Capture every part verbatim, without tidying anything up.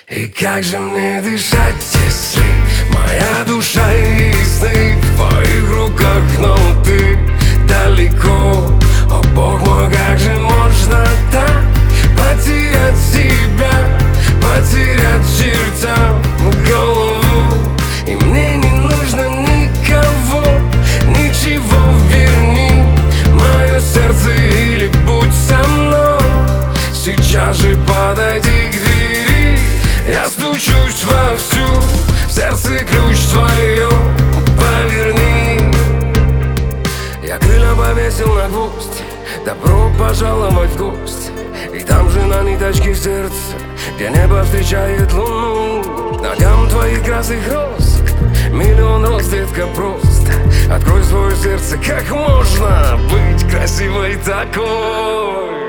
И как же мне дышать, если моя душа и сны в твоих руках, но ты далеко? О, Бог мой, как же можно так потерять себя, потерять чертям голову? И мне не нужно никого, ничего, верни мое сердце или будь со мной. Сейчас же подойди к двери, я стучусь вовсю, в сердце ключ твое поверни. Я крылья повесил на гвоздь, добро пожаловать в гости. И там же на ниточке сердца, где небо встречает луну. Ногам твоих красных роз миллион роз, детка, просто открой свое сердце, как можно быть красивой такой.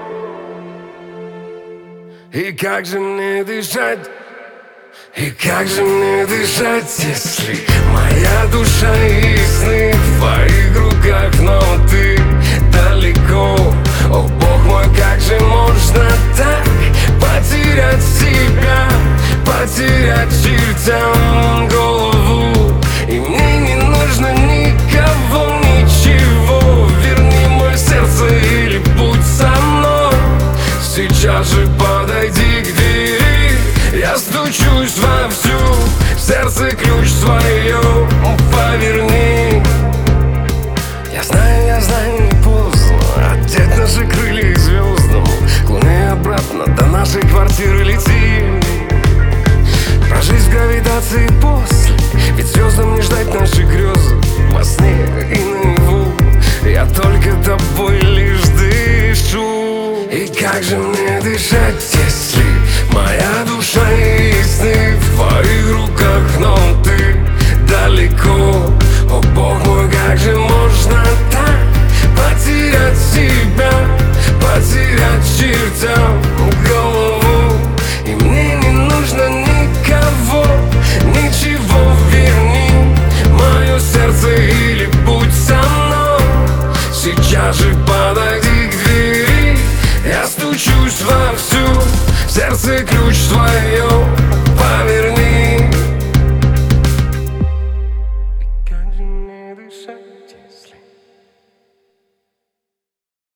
И как же мне дышать, и как же мне дышать, если моя душа и сны в твоих руках, но ты далеко? О, Бог мой, как же можно так потерять себя, потерять чертям голову? И мне не нужно никого, ничего, верни мое сердце или будь со мной. Сейчас же подойди к двери, я стучусь вовсю, в сердце ключ свое поверни. Я знаю, я знаю, не поздно одеть наши крылья к звездам, к луне обратно до нашей квартиры лети. Прожить в гравитации после, ведь звездам не ждать наши грезы во сне и наяву. Я только тобой лишь дышу. И как же мне дышать, если моя душа и сны в твоих руках, но ты далеко? О, Бог мой, как же можно так потерять себя, потерять чертям голову? И мне не нужно никого, ничего, верни мое сердце или будь со мной. Сейчас же подойди к двери, я стучусь вовсю, в сердце ключ твое поверни.